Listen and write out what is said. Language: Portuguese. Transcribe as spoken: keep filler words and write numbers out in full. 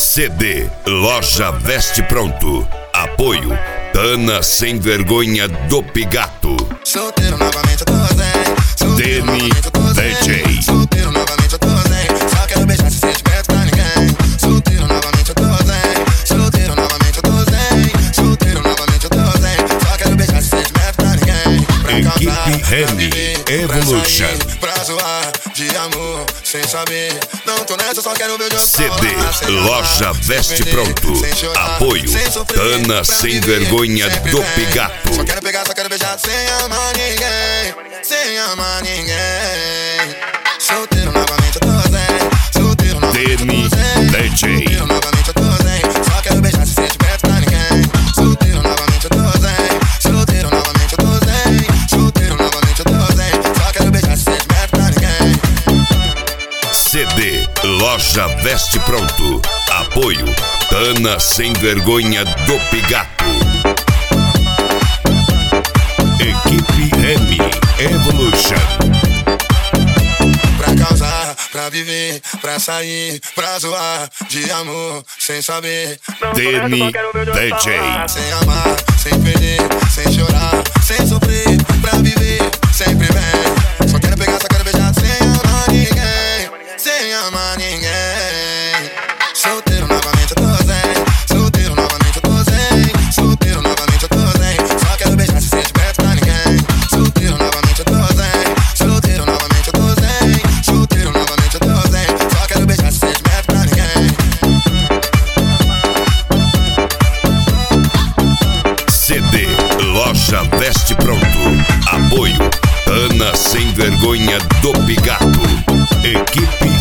C D Loja Veste Pronto. Apoio Tana Sem Vergonha do Pigato. Solteiro novamente eu tô zen. Demi D J. Solteiro novamente eu tô zen. Só quero beijar esse sentimento pra ninguém. Solteiro novamente eu tô zen. Solteiro novamente eu tô zen. Solteiro novamente eu tô zen. Só quero beijar esse sentimento pra ninguém. Pra Equipe Remy Evolution. Pra zoar de amor sem saber. Não tô nessa, só quero ver o jogo. C D Loja Veste Pronto. Apoio Tana Sem Vergonha do Pigato. Só quero pegar, só quero beijar sem amar ninguém. Sem amar ninguém. Solteiro novamente eu tô zen. Solteiro novamente eu tô Demi zen. D J. Solteiro novamente eu tô zen. Só quero beijar esse sentimento pra ninguém. Solteiro novamente eu tô zen. Solteiro novamente eu tô zen. Solteiro novamente eu tô zen. Só quero beijar esse sentimento pra ninguém. C D Loja Veste Pronto. Apoio Tana Sem Vergonha do Pigato. Equipe Remy Evolution. Pra causar, pra viver, pra sair, pra zoar de amor sem saber. Demi D J. Sem amar, sem perder, sem chorar, sem sofrer, pra viver sempre bem. Só quero pegar, só quero beijar sem amar ninguém. Sem amar ninguém. Solteiro novamente eu tô zen. Solteiro novamente eu tô zen. Solteiro novamente eu tô zen. Só quero beijar esse sentimento pra ninguém. Solteiro novamente eu tô zen. Solteiro novamente eu tô zen. Solteiro novamente eu tô zen. Só quero beijar esse sentimento pra ninguém. C D Loja Veste Pronto. Apoio Tana Sem Vergonha do Pigato. Equipe